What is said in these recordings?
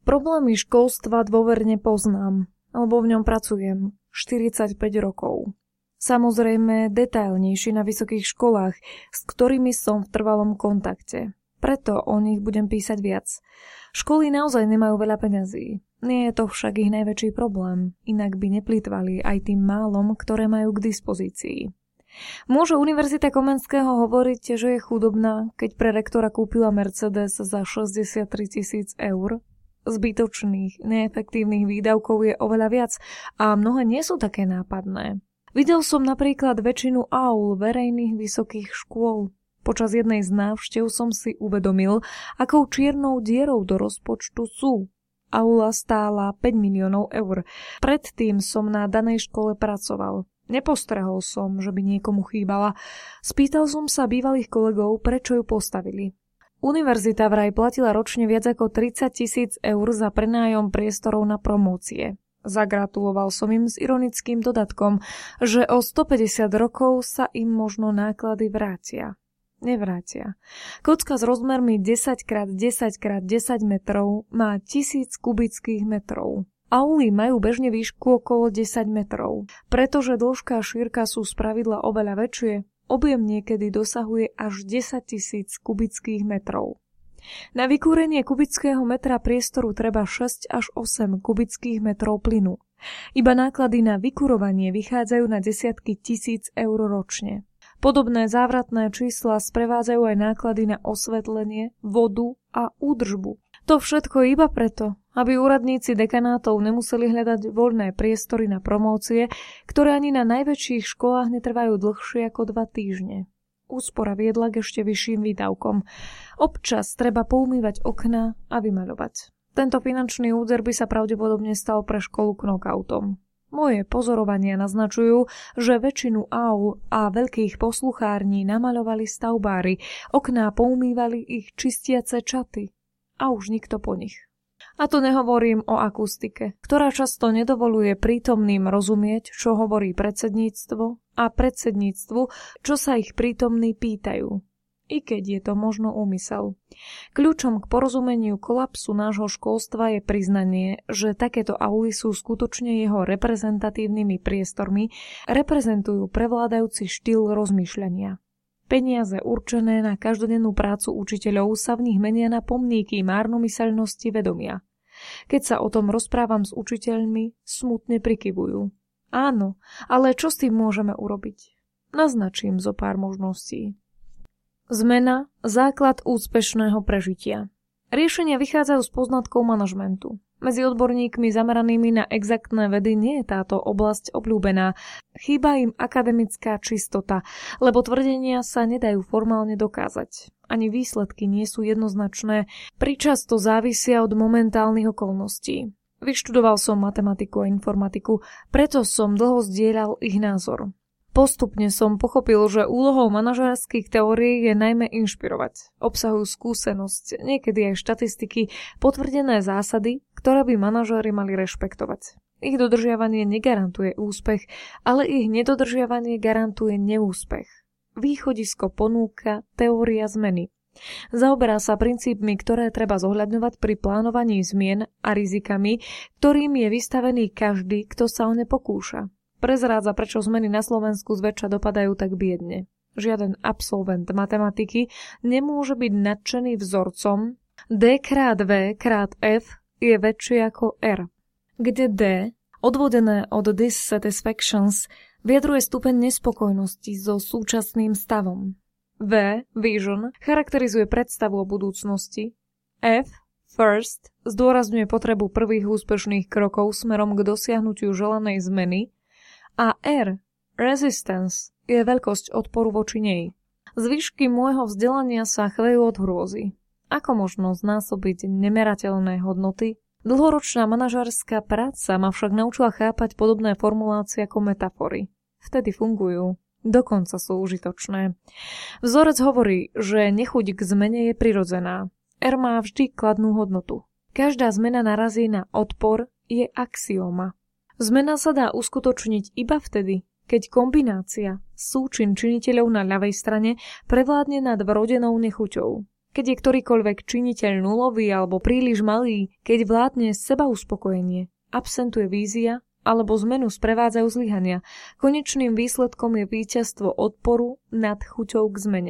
Problémy školstva dôverne poznám, lebo v ňom pracujem 45 rokov. Samozrejme detailnejšie na vysokých školách, s ktorými som v trvalom kontakte. Preto o nich budem písať viac. Školy naozaj nemajú veľa peňazí. Nie je to však ich najväčší problém, inak by neplýtvali aj tým málom, ktoré majú k dispozícii. Môže Univerzita Komenského hovoriť, že je chudobná, keď pre rektora kúpila Mercedes za 63 000 eur? Zbytočných, neefektívnych výdavkov je oveľa viac a mnohé nie sú také nápadné. Videl som napríklad väčšinu aul verejných vysokých škôl. Počas jednej z návštev som si uvedomil, akou čiernou dierou do rozpočtu sú. Aula stála 5 miliónov eur. Predtým som na danej škole pracoval. Nepostrehol som, že by niekomu chýbala. Spýtal som sa bývalých kolegov, prečo ju postavili. Univerzita vraj platila ročne viac ako 30 000 eur za prenájom priestorov na promócie. Zagratuloval som im s ironickým dodatkom, že o 150 rokov sa im možno náklady vrátia. Nevrátia. Kocka s rozmermi 10x10x10 metrov má 1000 kubických metrov. Auly majú bežne výšku okolo 10 metrov. Pretože dĺžka a šírka sú spravidla oveľa väčšie, objem niekedy dosahuje až 10 000 kubických metrov. Na vykúrenie kubického metra priestoru treba 6 až 8 kubických metrov plynu. Iba náklady na vykurovanie vychádzajú na desiatky tisíc eur ročne. Podobné závratné čísla sprevádzajú aj náklady na osvetlenie, vodu a údržbu. To všetko iba preto, aby úradníci dekanátov nemuseli hľadať voľné priestory na promócie, ktoré ani na najväčších školách netrvajú dlhšie ako 2 týždne. Úspora viedla k ešte vyšším výdavkom. Občas treba poumývať okná a vymaľovať. Tento finančný úder by sa pravdepodobne stal pre školu knockoutom. Moje pozorovania naznačujú, že väčšinu aul a veľkých posluchární namaľovali stavbári, okná poumývali ich čistiace čaty a už nikto po nich. A to nehovorím o akustike, ktorá často nedovoluje prítomným rozumieť, čo hovorí predsedníctvo a predsedníctvu, čo sa ich prítomní pýtajú. I keď je to možno úmysel. Kľúčom k porozumeniu kolapsu nášho školstva je priznanie, že takéto auly sú skutočne jeho reprezentatívnymi priestormi, reprezentujú prevládajúci štýl rozmýšľania. Peniaze určené na každodennú prácu učiteľov sa v nich menia na pomníky márnomyseľnosti vedomia. Keď sa o tom rozprávam s učiteľmi, smutne prikyvujú. Áno, ale čo s tým môžeme urobiť? Naznačím zo pár možností. Zmena – základ úspešného prežitia. Riešenia vychádzajú z poznatkov manažmentu. Medzi odborníkmi zameranými na exaktné vedy nie je táto oblasť obľúbená. Chýba im akademická čistota, lebo tvrdenia sa nedajú formálne dokázať. Ani výsledky nie sú jednoznačné, pričasto závisia od momentálnych okolností. Vyštudoval som matematiku a informatiku, preto som dlho zdieľal ich názor. Postupne som pochopil, že úlohou manažérskych teórií je najmä inšpirovať. Obsahujú skúsenosť, niekedy aj štatistiky, potvrdené zásady, ktoré by manažéri mali rešpektovať. Ich dodržiavanie negarantuje úspech, ale ich nedodržiavanie garantuje neúspech. Východisko ponúka teória zmeny. Zaoberá sa princípmi, ktoré treba zohľadňovať pri plánovaní zmien a rizikami, ktorým je vystavený každý, kto sa o ne pokúša. Prezrádza, prečo zmeny na Slovensku zväčša dopadajú tak biedne. Žiaden absolvent matematiky nemôže byť nadšený vzorcom D krát V krát F je väčšie ako R, kde D, odvodené od dissatisfactions, vyjadruje stupeň nespokojnosti so súčasným stavom. V, vision, charakterizuje predstavu o budúcnosti. F, first, zdôrazňuje potrebu prvých úspešných krokov smerom k dosiahnutiu želanej zmeny. A R, resistance, je veľkosť odporu voči nej. Zvyšky môjho vzdelania sa chvejú od hrôzy. Ako možno znásobiť nemerateľné hodnoty? Dlhoročná manažerská práca ma však naučila chápať podobné formulácie ako metafory. Vtedy fungujú. Dokonca sú užitočné. Vzorec hovorí, že nechuť k zmene je prirodzená. R má vždy kladnú hodnotu. Každá zmena narazí na odpor, je axióma. Zmena sa dá uskutočniť iba vtedy, keď kombinácia súčin činiteľov na ľavej strane prevládne nad vrodenou nechuťou. Keď je ktorýkoľvek činiteľ nulový alebo príliš malý, keď vládne seba uspokojenie, absentuje vízia alebo zmenu sprevádzajú zlyhania, konečným výsledkom je víťazstvo odporu nad chuťou k zmene.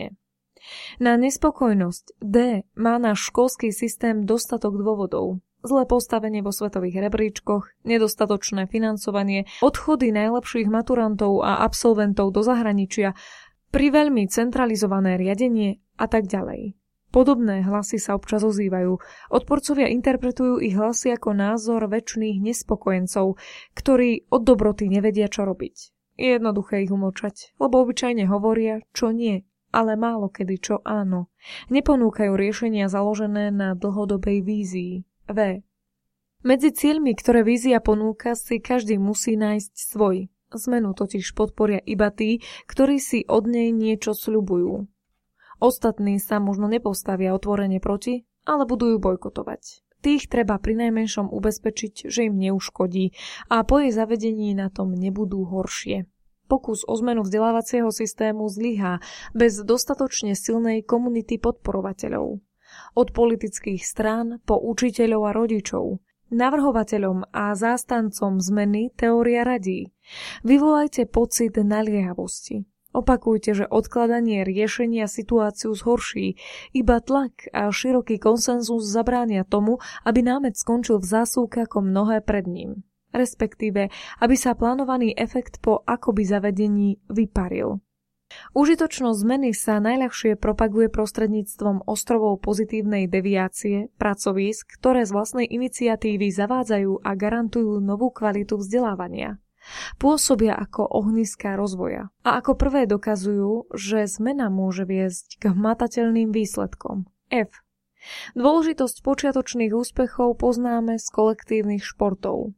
Na nespokojnosť D má náš školský systém dostatok dôvodov. Zlé postavenie vo svetových rebríčkoch, nedostatočné financovanie, odchody najlepších maturantov a absolventov do zahraničia, priveľmi centralizované riadenie a tak ďalej. Podobné hlasy sa občas ozývajú. Odporcovia interpretujú ich hlasy ako názor večných nespokojencov, ktorí od dobroty nevedia, čo robiť. Je jednoduché ich umlčať, lebo obyčajne hovoria, čo nie, ale málo kedy čo áno. Neponúkajú riešenia založené na dlhodobej vízii. V. Medzi cieľmi, ktoré vízia ponúka, si každý musí nájsť svoj. Zmenu totiž podporia iba tí, ktorí si od nej niečo sľubujú. Ostatní sa možno nepostavia otvorene proti, ale budú ju bojkotovať. Tých treba prinajmenšom ubezpečiť, že im neuškodí a po jej zavedení na tom nebudú horšie. Pokus o zmenu vzdelávacieho systému zlyhá bez dostatočne silnej komunity podporovateľov. Od politických strán po učiteľov a rodičov, navrhovateľom a zástancom zmeny teória radí. Vyvolajte pocit naliehavosti. Opakujte, že odkladanie riešenia situáciu zhorší. Iba tlak a široký konsenzus zabránia tomu, aby námet skončil v zásuvke ako mnohé pred ním. Respektíve, aby sa plánovaný efekt po akoby zavedení vyparil. Užitočnosť zmeny sa najľahšie propaguje prostredníctvom ostrovov pozitívnej deviácie, pracovísk, ktoré z vlastnej iniciatívy zavádzajú a garantujú novú kvalitu vzdelávania. Pôsobia ako ohniská rozvoja a ako prvé dokazujú, že zmena môže viesť k hmatateľným výsledkom. F. Dôležitosť počiatočných úspechov poznáme z kolektívnych športov.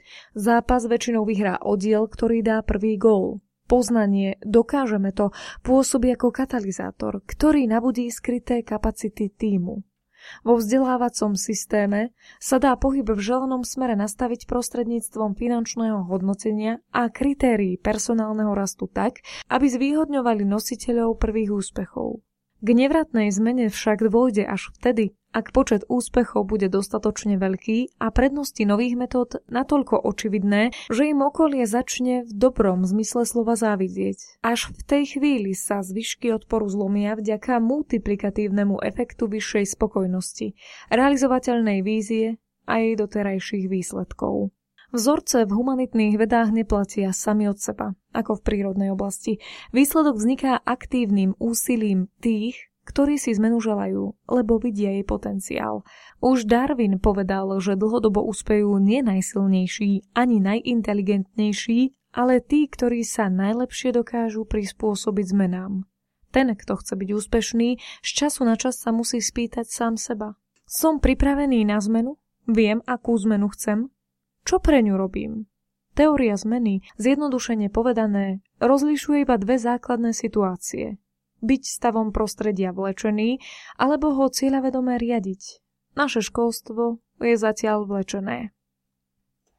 Zápas väčšinou vyhrá oddiel, ktorý dá prvý gól. Poznanie, dokážeme to, pôsobí ako katalizátor, ktorý nabudí skryté kapacity tímu. Vo vzdelávacom systéme sa dá pohyb v želanom smere nastaviť prostredníctvom finančného hodnotenia a kritérií personálneho rastu tak, aby zvýhodňovali nositeľov prvých úspechov. K nevratnej zmene však dôjde až vtedy, ak počet úspechov bude dostatočne veľký a prednosti nových metód natoľko očividné, že im okolie začne v dobrom zmysle slova závidieť. Až v tej chvíli sa zvyšky odporu zlomia vďaka multiplikatívnemu efektu vyššej spokojnosti, realizovateľnej vízie a jej doterajších výsledkov. Vzorce v humanitných vedách neplatia sami od seba, ako v prírodnej oblasti. Výsledok vzniká aktívnym úsilím tých, ktorí si zmenu želajú, lebo vidia jej potenciál. Už Darwin povedal, že dlhodobo úspejú nie najsilnejší ani najinteligentnejší, ale tí, ktorí sa najlepšie dokážu prispôsobiť zmenám. Ten, kto chce byť úspešný, z času na čas sa musí spýtať sám seba. Som pripravený na zmenu? Viem, akú zmenu chcem? Čo pre ňu robím? Teória zmeny, zjednodušene povedané, rozlišuje iba dve základné situácie. Byť stavom prostredia vlečený, alebo ho cieľavedome riadiť. Naše školstvo je zatiaľ vlečené.